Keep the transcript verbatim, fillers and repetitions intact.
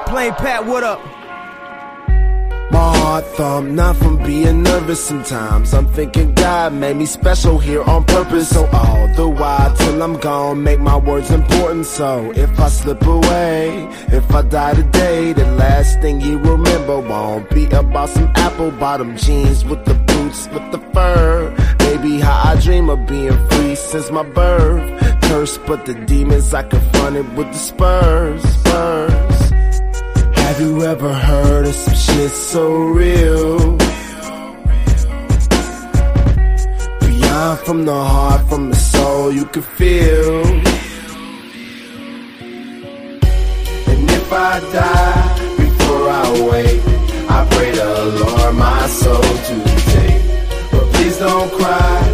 Plain Pat, what up? My heart thump, not from being nervous sometimes. I'm thinking God made me special here on purpose. So all the while till I'm gone, make my words important. So if I slip away, if I die today, the last thing you remember won't be about some apple bottom jeans with the boots, with the fur. Maybe how I dream of being free since my birth. Cursed, but the demons I confronted with the spurs, spurs. Have you ever heard of some shit so real? Beyond from the heart, from the soul, you can feel. And if I die before I wake, I pray the Lord my soul to take. But please don't cry,